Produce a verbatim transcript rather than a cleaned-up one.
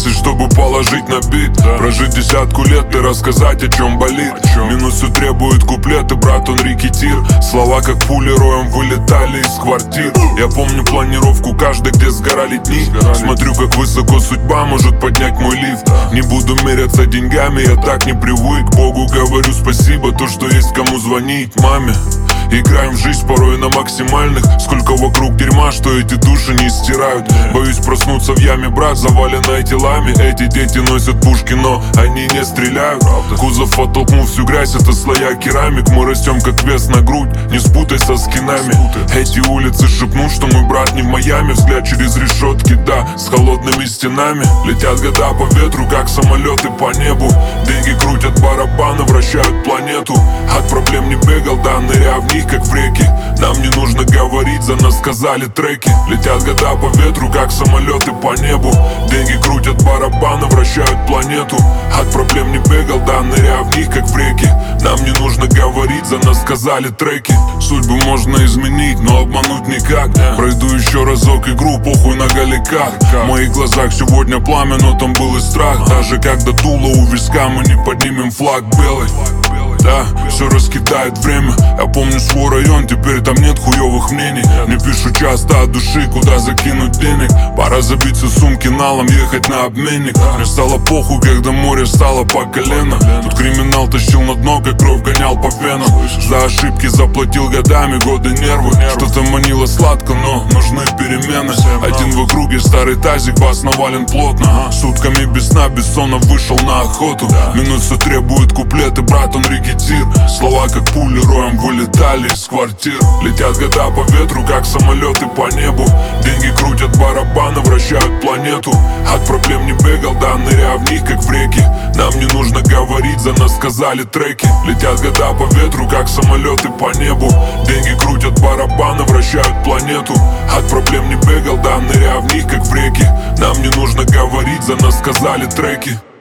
тридцать, чтобы положить на бит, да. Прожить десятку лет и рассказать, о чем болит, о чем? Минусу требует куплеты, брат, он рекетир. Слова как пули роем вылетали из квартир. Я помню планировку каждой, где сгорали дни. Сгорали. Смотрю, как высоко судьба может поднять мой лифт. Не буду меряться деньгами, я так не привык. Богу говорю спасибо, то, что есть кому звонить. Маме играем в жизнь порой на максимальных. Сколько вокруг дерьма, что эти души не стирают. Боюсь проснуться в яме, брат, заваленной телами. Эти дети носят пушки, но они не стреляют. Кузов оттолкнул всю грязь, это слоя керамик. Мы растем как вес на грудь, не спутай со скинами. Эти улицы шепнут, что мой брат не в Майами. Взгляд через решетки, да, с холодными стенами. Летят года по ветру, как самолеты по небу. Деньги крутят барабаны, вращают планету. От проблем не бегал, да, ныря в них, как в реке. Нам не нужно говорить, за нас сказали треки. Летят года по ветру, как самолеты по небу. Деньги крутят барабаны, вращают планету. От проблем не бегал, да, ныря в них, как в реке. Нам не нужно говорить, за нас сказали треки. Судьбу можно изменить, но обмануть никак. Пройду еще разок игру, похуй на галиках. В моих глазах сегодня пламя, но там был и страх. Даже когда дуло у виска, мы не поднимем флаг белый. Да, все раскидает время. Я помню свой район, теперь там нет хуёвых мнений. Не пишу часто от души, куда закинуть денег. Пора забить все сумки налом, ехать на обменник. Мне стало похуй, когда море стало по колено. Тут криминал тащил на дно, как кровь гонял по венам. За ошибки заплатил годами, годы нервы. Что-то манило сладко, но нужны перемены. Один в округе, старый тазик, бас навален плотно. Сутками без сна, без сона вышел на охоту. Минусы требует куплеты, брат, он рекетир. Слова как пули роем вылетали из квартир. Летят года по ветру, как самолеты по небу. Деньги крутят барабаны, вращают планету. От проблем не бегал, да, ныря в них, как в реке. Нам не нужно говорить, за нас сказали треки. Летят года по ветру, как самолеты по небу. Деньги крутят барабаны, вращают планету. От проблем не бегал, да, ныря в них, как в реке. Нам не нужно говорить, за нас сказали треки.